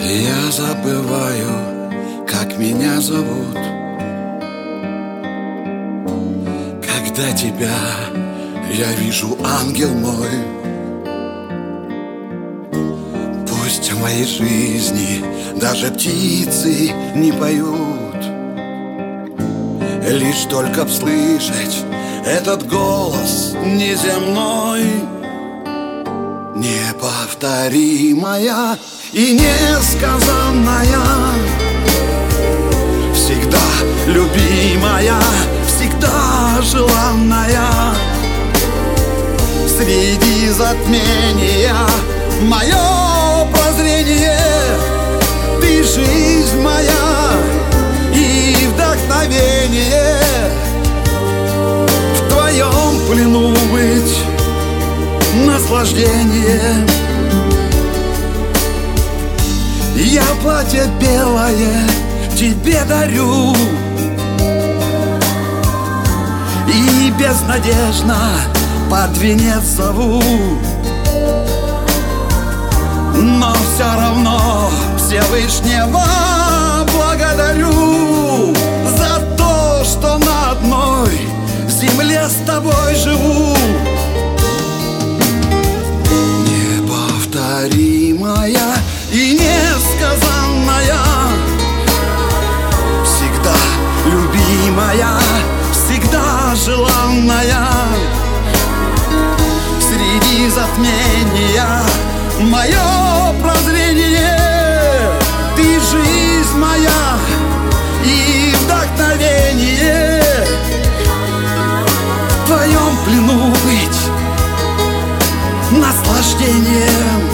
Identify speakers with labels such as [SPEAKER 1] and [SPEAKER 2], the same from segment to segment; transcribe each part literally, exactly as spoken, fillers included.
[SPEAKER 1] Я забываю, как меня зовут, когда тебя я вижу, ангел мой. Пусть в моей жизни даже птицы не поют, лишь только б слышать этот голос неземной, неповторимая и несказанная, всегда любимая, всегда желанная. Среди затмения мое прозрение, ты жизнь моя и вдохновение. В твоем плену быть наслаждение. Я платье белое тебе дарю и безнадежно под венец зову, но все равно Всевышнего благодарю за то, что на одной земле с тобой живу. Неповторимая и несказанная, всегда любимая, всегда желанная. Среди затмения мое прозрение, ты жизнь моя и вдохновение. В твоем плену быть наслаждением.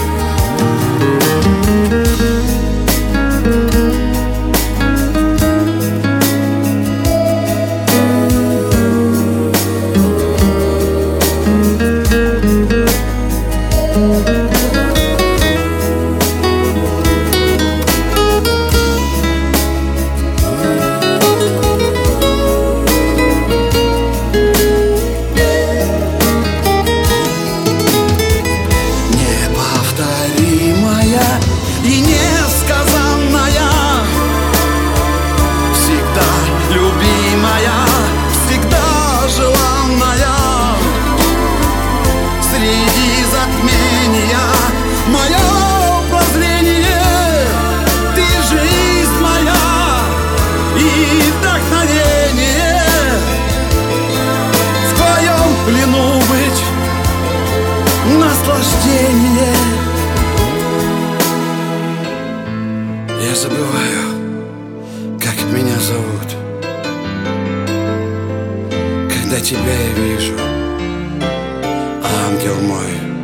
[SPEAKER 1] И несказанная, всегда любимая, всегда желанная. Среди затмения мое прозрение, ты жизнь моя и вдохновение. В твоем плену быть наслаждение. Я забываю, как меня зовут, когда тебя я вижу, ангел мой.